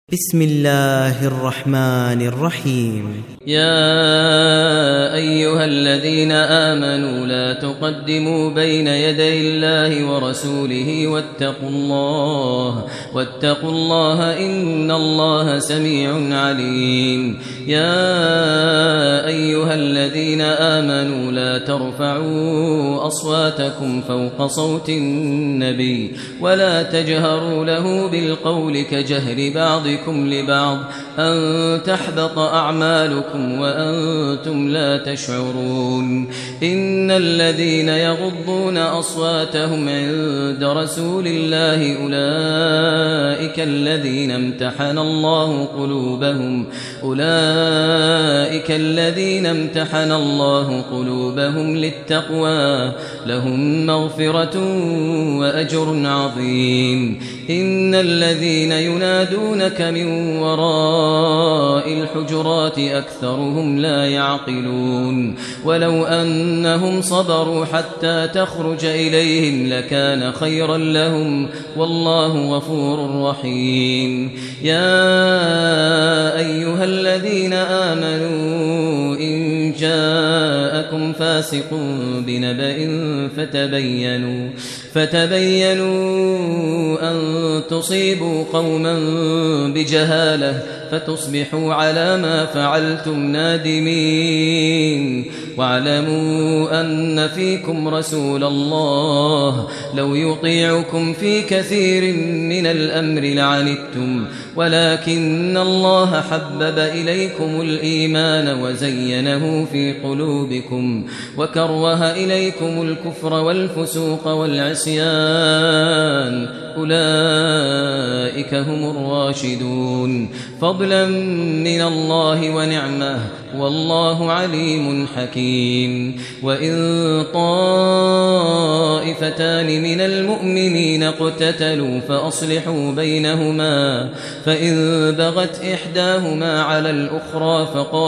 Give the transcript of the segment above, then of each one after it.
بسم الله الرحمن الرحيم. يا أيها الذين آمنوا لا تقدموا بين يدي الله ورسوله واتقوا الله إن الله سميع عليم. يا أيها الذين آمنوا لا ترفعوا أصواتكم فوق صوت النبي ولا تجهروا له بالقول كجهر بعضكم لبعض أن تحبط أعمالكم وأنتم لا تشعرون. إن الذين يغضون أصواتهم عند رسول الله أولئك الذين امتحن الله قلوبهم للتقوى لهم مغفرة وأجر عظيم. إن الذين ينادونك من وراء الحجرات أكثرهم لا يعقلون. ولو أنهم صبروا حتى تخرج إليهم لكان خيرا لهم والله غفور رحيم. يا أيها الذين آمنوا إن جاءكم فاسق بنبأ فتبينوا أن تصيبوا قوما بجهالة فتصبحوا على ما فعلتم نادمين. واعلموا أن فيكم رسول الله لو يطيعكم في كثير من الأمر لعنتم ولكن الله حبب إليكم الإيمان وزينه في قلوبكم وكره إليكم الكفر والفسوق والعصيان أولئك هم الراشدون فضلا من الله ونعمه والله عليم حكيم. وإن طائفتان من المؤمنين اقتتلوا فأصلحوا بينهما فإن بغت إحداهما على الأخرى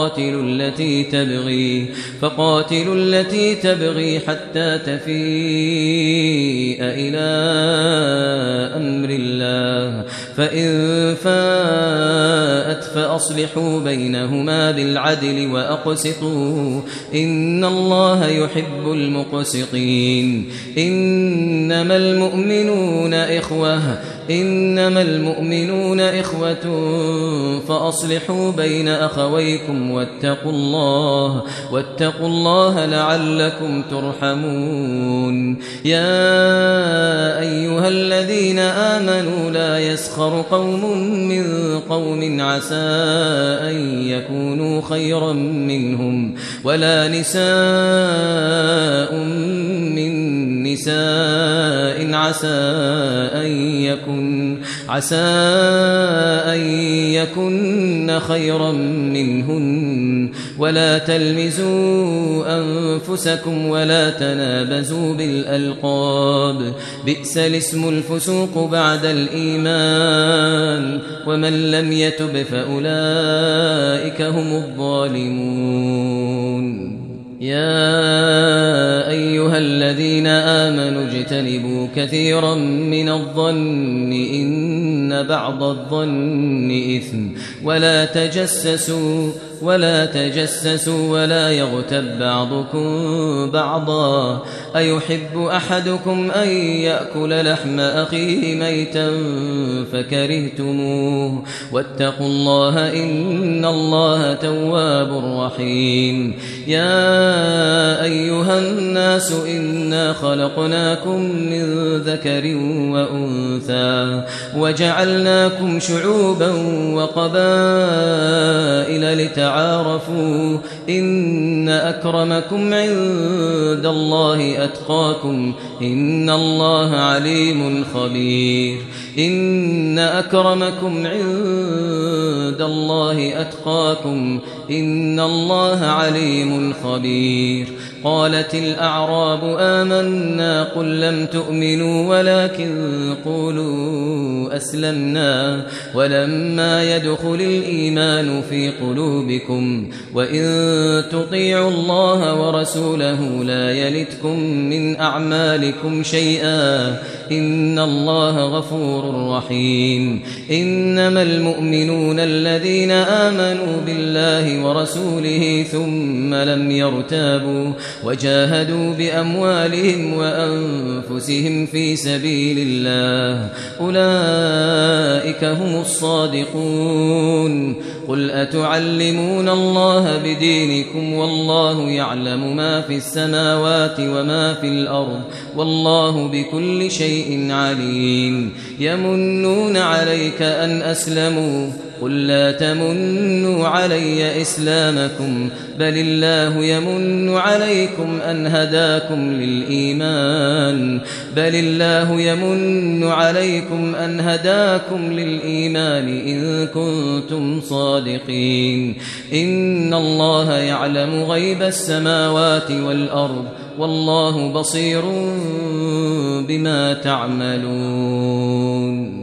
فقاتلوا التي تبغي حتى تفيء إلى أمر الله فإن فاءت فأصلحوا بينهما بالعدل وأقسطوا إن الله يحب المقسطين. إنما المؤمنون إخوة فأصلحوا بين أخويكم واتقوا الله لعلكم ترحمون. يا أيها الذين آمنوا لا يسخر قوم من قوم عسى أن يكونوا خيرا منهم ولا نساء من نساء عسى أن يكن خيرا منهن ولا تلمزوا أنفسكم ولا تنابزوا بالألقاب بئس الاسم الفسوق بعد الإيمان ومن لم يتب فأولئك هم الظالمون. يا أيها الذين آمنوا اجتنبوا كثيرا من الظن إن بعض الظن إثم ولا تجسسوا ولا يغتب بعضكم بعضا أيحب أحدكم أن يأكل لحم أخيه ميتا فكرهتموه واتقوا الله إن الله تواب رحيم. يا أيها الناس إنا خلقناكم من ذكر وأنثى وجعلناكم شعوبا وقبائل لتعارفوا إن أكرمكم عند الله أتقاكم إن الله عليم خبير. إن أكرمكم عند الله أتقاكم إن الله عليم خبير. قالت الأعراب آمنا قل لم تؤمنوا ولكن قولوا أسلمنا ولما يدخل الإيمان في قلوبكم وإن تطيعوا الله ورسوله لا يلتكم من أعمالكم شيئا إن الله غفور رحيم إنما المؤمنون الذين آمنوا بالله ورسوله ثم لم يرتابوا وجاهدوا بأموالهم وأنفسهم في سبيل الله أولئك هم الصادقون قل أتعلمون الله بدينكم والله يعلم ما في السماوات وما في الأرض والله بكل شيء عليم يمنون عليك أن أسلموا قل لا تمنوا علي إسلامكم بل الله يمن عليكم أن هداكم للإيمان إن كنتم صادقين إن الله يعلم غيب السماوات والأرض والله بصير بما تعملون